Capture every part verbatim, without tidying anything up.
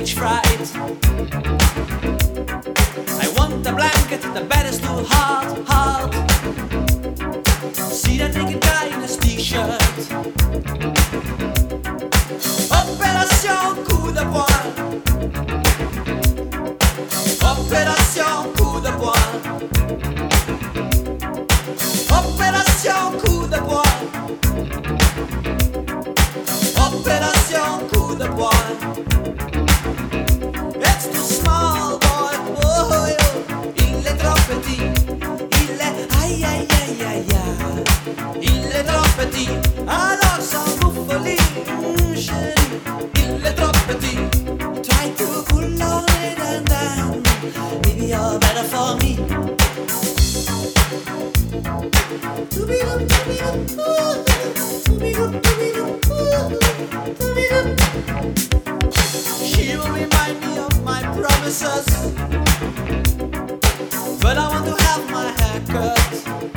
stage fright. I want a blanket, the bed is too hard, hard. See that naked guy in his t-shirt. Opération coup de poing. Opération coup de poing. Opération coup de poing. Opération coup de poing. It's too small boy, oh, oh, il est trop petit. Il est aïe aïe aïe aïe aïe. Il est trop petit, alors sans bouffolie, mm, chérie. Il est trop petit. Try to pull on it and then maybe you're better for me. To-be-dum, to-be-dum, ooh, to-be-dum, to-be-dum, ooh, to-be-dum. She will remind me of my promises, but I want to have my hair cut.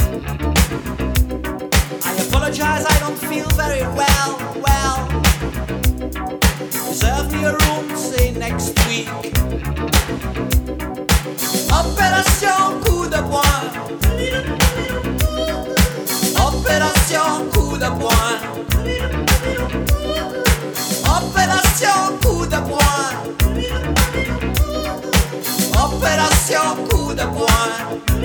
I apologize, I don't feel very well, well. Reserve me a room, say next week. Opération coup de poing. Opération coup de poing. Opération coup de poing. Opération coup de poing.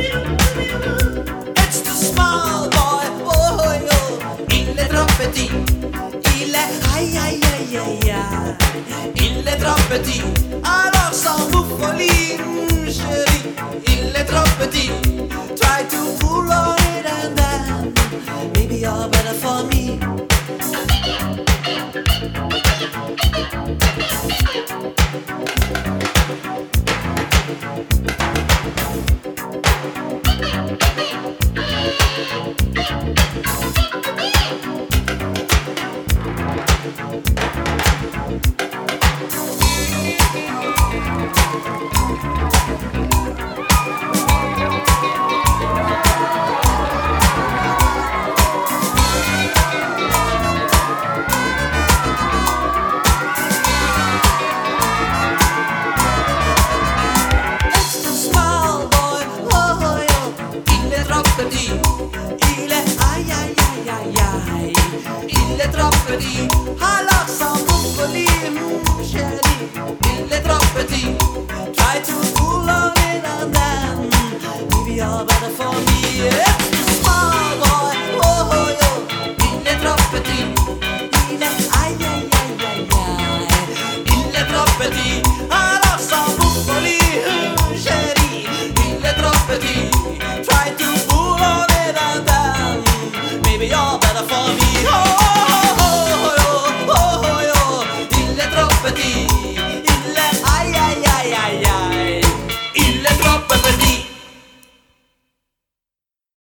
It's too small boy, oh, oh, oh. Il est trop petit. Il est aïe aïe aïe aïe aïe. Il est trop petit. Alors sans bouffolie, mm, chérie. Il est trop petit. Try to pull on it and then maybe you're better for me. Il est aïe aïe aïe aïe aïe. Il est trop petit, alors sans bouffolie, mm, chérie. Il est trop petit. Try to pull on it and then maybe you're better for me. It's too small boy, oh, oh, oh. Il est trop petit. Il est aïe aïe aïe aïe aïe. Il est trop petit, alors sans bouffolie, mm, chérie. Il est trop petit. Try to pull on it and then maybe you're better for me.